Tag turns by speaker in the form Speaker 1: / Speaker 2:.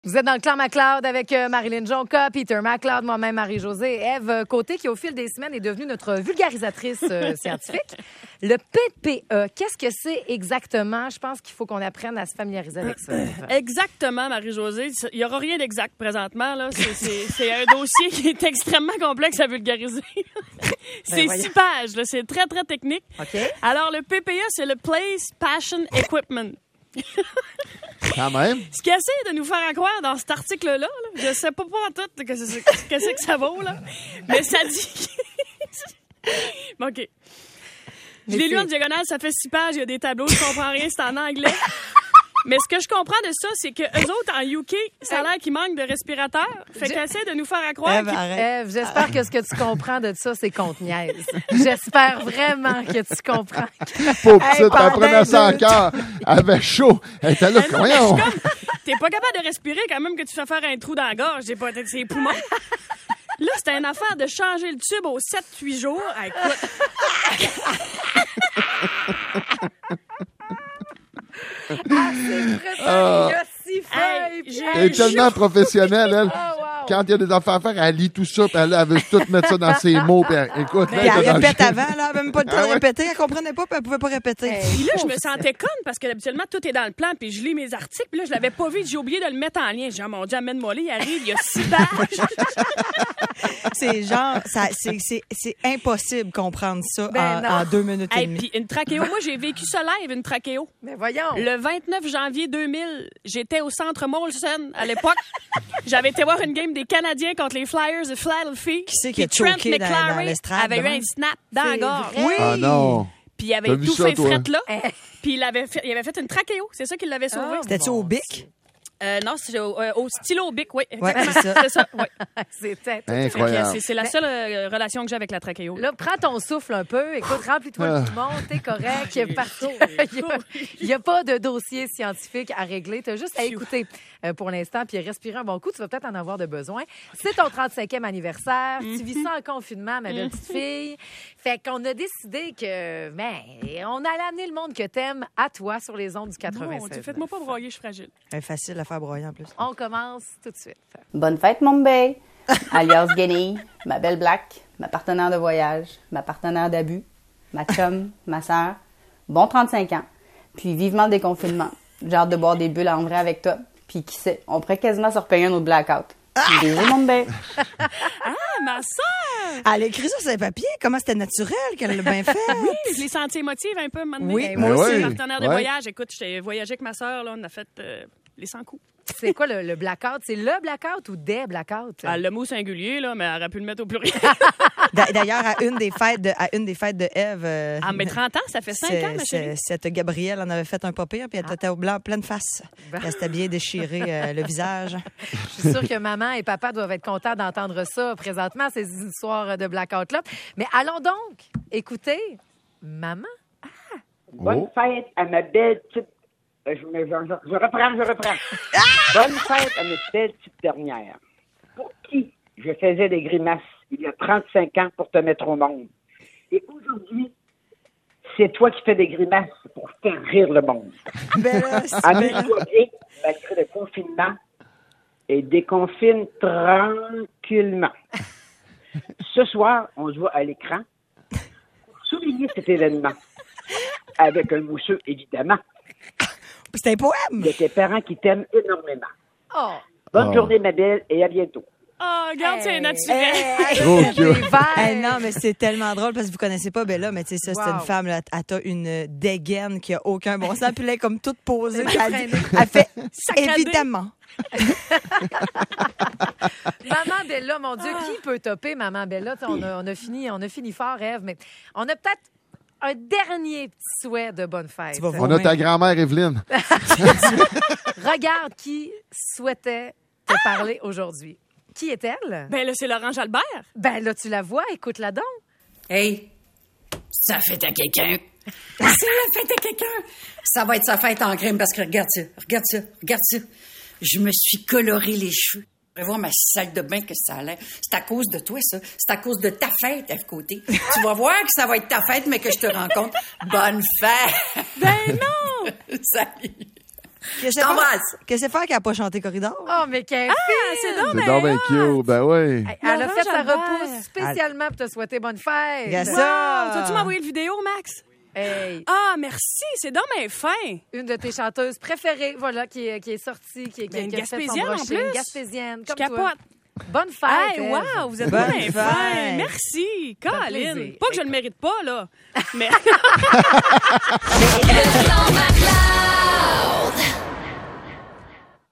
Speaker 1: Vous êtes dans le clan McLeod avec Marilyn Jonca, Peter McLeod, moi-même Marie-Josée, Ève Côté, qui au fil des semaines est devenue notre vulgarisatrice scientifique. Le PPE, qu'est-ce que c'est exactement? Je pense qu'il faut qu'on apprenne à se familiariser avec ça.
Speaker 2: Exactement, Marie-Josée. Il n'y aura rien d'exact présentement. Là. C'est un dossier qui est extrêmement complexe à vulgariser. C'est 6 pages. Là. C'est très, très technique.
Speaker 1: OK.
Speaker 2: Alors, le PPE, c'est le Place Passion Equipment.
Speaker 3: Quand même.
Speaker 2: Ce qu'il essaie de nous faire croire dans cet article-là, là, je sais pas en tout qu'est-ce que ça vaut, là, mais ça dit... Bon, OK. Je l'ai lu en diagonale, ça fait 6 pages, il y a des tableaux, je comprends rien, c'est en anglais. Mais ce que je comprends de ça, c'est que eux autres, en UK, ça a l'air qu'ils manquent de respirateurs. Fait qu'ils essaient de nous faire croire
Speaker 1: Ève, j'espère que ce que tu comprends de ça, c'est qu'on te niaise. J'espère vraiment que tu comprends.
Speaker 3: Pauvre petite, elle prenait ça en cœur. Elle avait chaud. Elle était là, voyons.
Speaker 2: T'es pas capable de respirer quand même que tu fais faire un trou dans la gorge. J'ai pas ses poumons. Là, c'était une affaire de changer le tube aux 7-8 jours. Ah, écoute...
Speaker 1: Ah, c'est vrai, il y a 6 feuilles.
Speaker 3: Elle est tellement professionnelle, elle.
Speaker 1: Oh, wow.
Speaker 3: Quand il y a des affaires à faire, elle lit tout ça, puis elle veut tout mettre ça dans ses mots. Puis écoute,
Speaker 4: Puis elle répète avant, là, elle avait même pas le temps de répéter. Elle comprenait pas, puis elle pouvait pas répéter.
Speaker 2: Puis là, je me sentais conne parce que habituellement, tout est dans le plan, puis je lis mes articles, puis là, je l'avais pas vu, j'ai oublié de le mettre en lien. J'ai dit, oh, mon Dieu, amène-moi là, il arrive, il y a 6 pages.
Speaker 4: C'est genre, c'est impossible comprendre ça en 2 minutes et demie.
Speaker 2: Puis une trachéo, moi, j'ai vécu ça live, une trachéo.
Speaker 1: Mais voyons.
Speaker 2: Le 29 janvier 2000, j'étais au centre Molson à l'époque. J'avais été voir une game des Canadiens contre les Flyers de Philadelphie.
Speaker 4: Qui c'est qui a
Speaker 2: Puis Trent
Speaker 4: choqué dans
Speaker 2: McClary
Speaker 4: l'estrade?
Speaker 2: avait eu un snap dans la gorge.
Speaker 1: vrai?
Speaker 3: Ah non.
Speaker 2: Puis il avait
Speaker 3: T'as vu
Speaker 2: tout
Speaker 3: ça,
Speaker 2: fait
Speaker 3: toi?
Speaker 2: fret là. Puis il avait fait une trachéo. C'est ça qui l'avait sauvé.
Speaker 4: C'était-tu au bic?
Speaker 2: Non, c'est au stylo bic, oui.
Speaker 4: Ouais,
Speaker 2: Exactement.
Speaker 4: c'est ça.
Speaker 2: C'est ça, oui.
Speaker 1: C'était
Speaker 3: Incroyable.
Speaker 2: C'est la seule relation que j'ai avec la trachéo.
Speaker 1: Là, prends ton souffle un peu. Écoute, remplis-toi le poumon. T'es correct. Il n'y a pas de dossier scientifique à régler. T'as juste à écouter pour l'instant puis respirer un bon coup. Tu vas peut-être en avoir de besoin. C'est ton 35e anniversaire. Tu vis ça en confinement, ma belle petite fille. Fait qu'on a décidé que, on allait amener le monde que t'aimes à toi sur les ondes du 96.
Speaker 2: Mon Dieu, faites-moi pas broyer, je suis fragile.
Speaker 4: Facile à faire broyer en plus.
Speaker 1: On commence tout de suite.
Speaker 5: Bonne fête, Mumbai, alias Guinée, ma belle Black, ma partenaire de voyage, ma partenaire d'abus, ma chum, ma sœur. Bon 35 ans. Puis vivement le déconfinement. J'ai hâte de boire des bulles en vrai avec toi. Puis qui sait, on pourrait quasiment se repayer un autre blackout. Bisous, Mumbai.
Speaker 2: Ah, ma sœur!
Speaker 4: Elle a écrit ça sur ses papiers. Comment c'était naturel qu'elle l'a bien fait.
Speaker 2: Oui, je l'ai senti émotive un peu, maintenant.
Speaker 4: Oui,
Speaker 3: moi aussi.
Speaker 2: Partenaire de
Speaker 3: Ouais.
Speaker 2: voyage. Écoute, j'ai voyagé avec ma sœur, là, on a fait les 100 coups.
Speaker 1: C'est quoi le blackout? C'est le blackout ou des blackouts?
Speaker 2: Ah, le mot singulier, là, mais elle aurait pu le mettre au pluriel.
Speaker 4: D'ailleurs, à une des fêtes de Ève.
Speaker 2: Ah, mais 30 ans, ça fait 5 ans, ma chérie.
Speaker 4: Cette Gabrielle en avait fait un pas pire, puis elle était au blanc, pleine face. Elle s'était bien déchiré le visage.
Speaker 1: Je suis sûre que maman et papa doivent être contents d'entendre ça présentement, ces histoires de blackout-là. Mais allons donc écouter maman.
Speaker 6: Bonne fête à ma belle petite... Je reprends. Bonne fête à ma belle petite dernière. Pour qui je faisais des grimaces il y a 35 ans pour te mettre au monde. Et aujourd'hui, c'est toi qui fais des grimaces pour faire rire le monde. Amuse-toi bien, malgré le confinement, et déconfine tranquillement. Ce soir, on se voit à l'écran pour souligner cet événement. Avec un mousseux, évidemment.
Speaker 4: C'est un poème.
Speaker 6: De tes parents qui t'aiment énormément.
Speaker 1: Oh!
Speaker 6: Bonne journée, ma belle, et à bientôt.
Speaker 2: Oh, regarde, c'est naturel.
Speaker 3: Trop cute.
Speaker 4: Non, mais c'est tellement drôle parce que vous connaissez pas Bella, mais tu sais, ça, c'est une femme, là, elle a une dégaine qui a aucun bon sens, puis là, elle est comme toute posée. puis elle fait évidemment.
Speaker 1: Maman Bella, mon Dieu, qui peut topper Maman Bella? On a fini fort, Ève, mais on a peut-être un dernier petit souhait de bonne fête.
Speaker 4: Tu vas voir.
Speaker 3: On a ta grand-mère Evelyne.
Speaker 1: Regarde qui souhaitait te parler aujourd'hui. Qui est-elle?
Speaker 2: Ben là, c'est Laurent Jalbert.
Speaker 1: Ben là, tu la vois, écoute-la donc.
Speaker 7: Hey, ça fête à quelqu'un. C'est la fête à quelqu'un. Ça va être sa fête en crème parce que regarde ça. Je me suis coloré les cheveux. Je vais voir ma salle de bain que ça a l'air. C'est à cause de toi, ça. C'est à cause de ta fête, à côté. Tu vas voir que ça va être ta fête, mais que je te rencontre. Bonne fête!
Speaker 2: Ben non!
Speaker 7: Salut! T'embrasse.
Speaker 4: Qu'est-ce que faire qu'elle n'a pas chanté Corridor?
Speaker 1: Oh, mais quelle
Speaker 2: c'est donc
Speaker 3: C'est donc bien cute. Ben oui.
Speaker 1: Elle a fait sa
Speaker 2: Jalbert.
Speaker 1: repousse spécialement pour te souhaiter bonne fête.
Speaker 4: Yes,
Speaker 2: Wow!
Speaker 4: ça.
Speaker 2: Vas-tu m'envoyer le vidéo, Max?
Speaker 1: Hey,
Speaker 2: Ah, merci. C'est donc bien fin.
Speaker 1: une de tes chanteuses préférées, voilà, qui est sortie, qui
Speaker 2: Ben, une
Speaker 1: a fait son
Speaker 2: Gaspésienne, en
Speaker 1: brushing.
Speaker 2: plus.
Speaker 1: Une Gaspésienne,
Speaker 2: Je
Speaker 1: comme toi.
Speaker 2: capote.
Speaker 1: Bonne fête.
Speaker 2: Hey,
Speaker 1: Ève.
Speaker 2: wow, vous êtes
Speaker 4: Bonne
Speaker 2: bien
Speaker 4: fête.
Speaker 2: fin. Merci. Colin.
Speaker 1: plaisir.
Speaker 2: Pas que je le mérite pas, là. Mais.
Speaker 8: Dans ma classe.